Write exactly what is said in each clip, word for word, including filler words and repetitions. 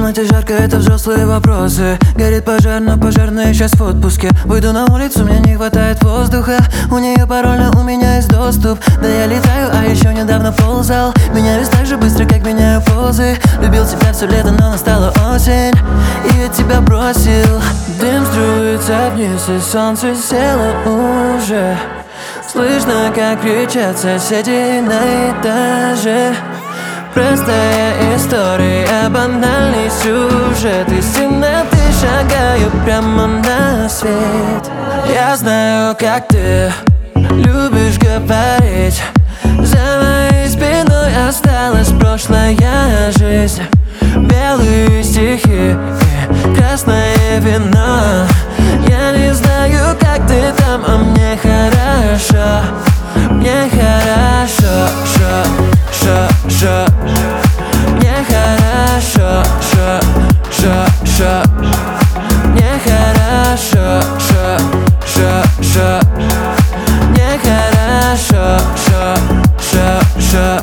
комнате жарко, это взрослые вопросы. Горит пожар, но пожарные сейчас в отпуске. Выйду на улицу, мне не хватает воздуха. У нее пароль, но у меня есть доступ. Да я летаю, а еще недавно ползал. Меняюсь так же быстро, как меняю позы. Любил тебя все лето, но настала осень, и я тебя бросил. Дым струится вниз, и солнце село уже. Слышно, как кричат соседи на этаже. Простая история, банальный сюжет. Из темноты шагаю прямо на свет. Я знаю, как ты любишь говорить. За моей спиной осталась прошлая жизнь. Белые стихи и красное вино. Я не знаю, как ты там, а мне хорошо. Мне хорошо, шо, шо, шо. Мне хорошо, шо, шо, шо. Мне хорошо, шо, шо, шо. Мне хорошо, шо, шо, шо.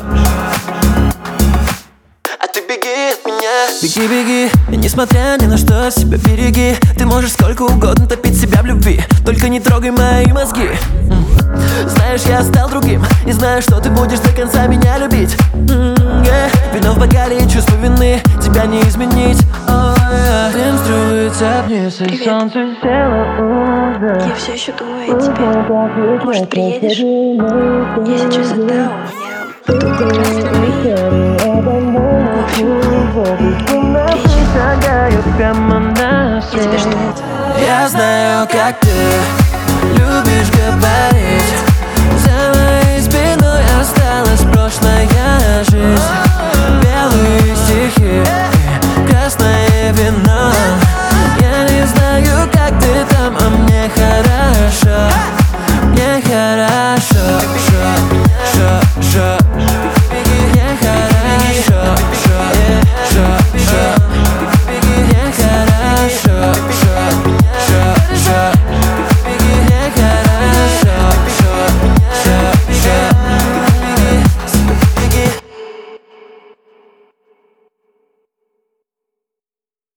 А ты беги от меня. Беги, беги, и несмотря ни на что себя береги. Ты можешь сколько угодно топить себя в любви, только не трогай мои мозги. Знаешь, я стал другим, и знаю, что ты будешь до конца меня любить. yeah. Вино в бокале и чувство вины, тебя не изменить. oh, yeah. Дым струится вниз, и солнце село уже. Я все еще думаю о тебе. Может, приедешь? Я сейчас одна, у меня тут как раз твои. В общем, приезжай. Я тебя жду. Я знаю, как ты любишь говорить. За моей спиной осталась прошлая жизнь. Белые стихи и красное вино.